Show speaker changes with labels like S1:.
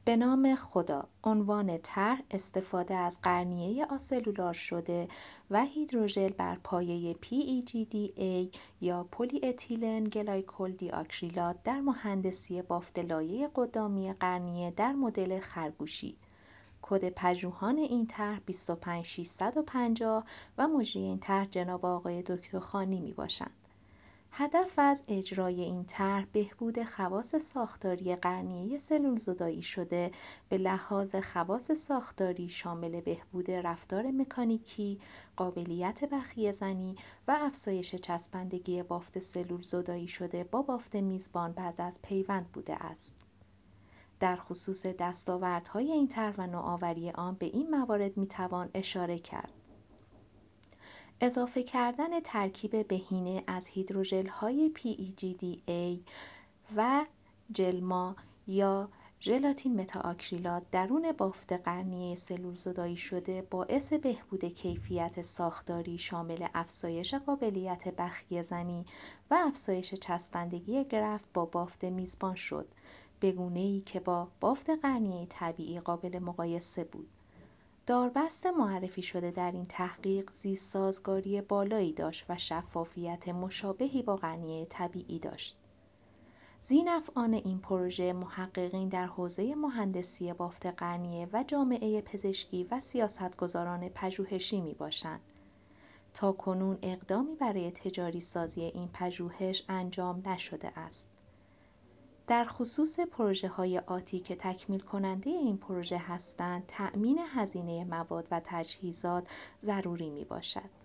S1: به نام خدا، عنوان طرح استفاده از قرنیه آسلولار شده و هیدروژل بر پایه PEGDA یا پلی اتیلن گلایکول دی آکریلات در مهندسی بافت لایه قدامی قرنیه در مدل خرگوشی. کد پژوهان این طرح 25650 و مجری این طرح جناب آقای دکتر خانی می باشند. هدف از اجرای این طرح بهبود خواص ساختاری قرنیه سلول زدایی شده به لحاظ خواص ساختاری شامل بهبود رفتار مکانیکی، قابلیت بخیه زنی و افزایش چسبندگی بافت سلول زدایی شده با بافت میزبان بعد از پیوند بوده است. در خصوص دستاوردهای این طرح و نوآوری آن به این موارد میتوان اشاره کرد: اضافه کردن ترکیب بهینه از هیدروژل‌های PEGDA و جلما یا ژلاتین متاآکریلات درون بافت قرنیه سلول زدایی شده باعث بهبود کیفیت ساختاری شامل افزایش قابلیت بخیه زنی و افزایش چسبندگی گرفت با بافت میزبان شد، به گونه‌ای که با بافت قرنیه طبیعی قابل مقایسه بود. داربست معرفی شده در این تحقیق زیست‌سازگاری بالایی داشت و شفافیت مشابهی با قرنیه طبیعی داشت. ذی‌نفعان این پروژه محققین در حوزه مهندسی بافت قرنیه و جامعه پزشکی و سیاستگزاران پژوهشی میباشند. تاکنون اقدامی برای تجاری سازی این پژوهش انجام نشده است. در خصوص پروژه‌های آتی که تکمیل کننده این پروژه هستند، تأمین هزینه مواد و تجهیزات ضروری می باشد.